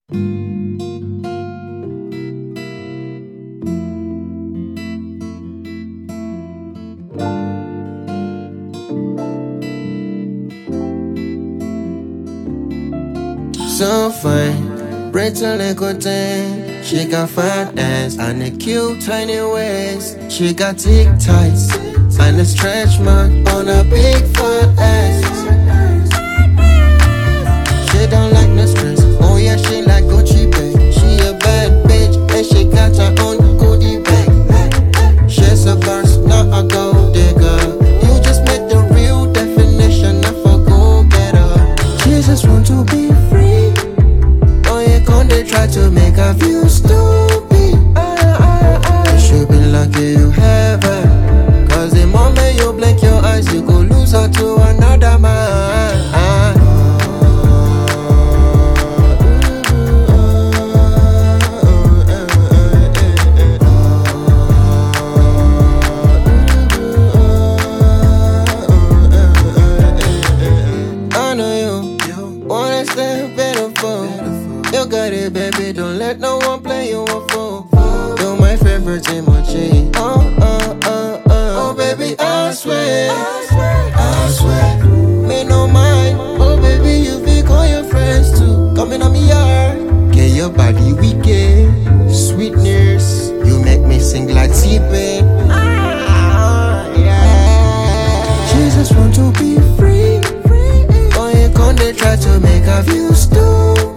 So fine, pretty little thing. She got fat ass and a cute tiny waist. She got thick thighs and a stretch mark on a big fat ass. She don't like no stress. Oh yeah, she like Gucci bag. She a bad bitch and she got her own goodie bag. She's a boss, not a gold digger. You just met the real definition of a go-getter. She just want to be free. They try to make her feel stupid. You should be lucky you have her, cause the moment you blink your eyes, you go lose her to another man. I know you wanna stay beautiful. You got it, baby, don't let no one play you a fool. You're my favorite emoji. Oh, baby, I swear, me no mind. Oh, baby, you be call your friends too. Coming on me yard, get your body wicked, sweetness. You make me sing like T-Pain. Yeah. She just want to be free. Oh, you can't they try to make her feel stupid.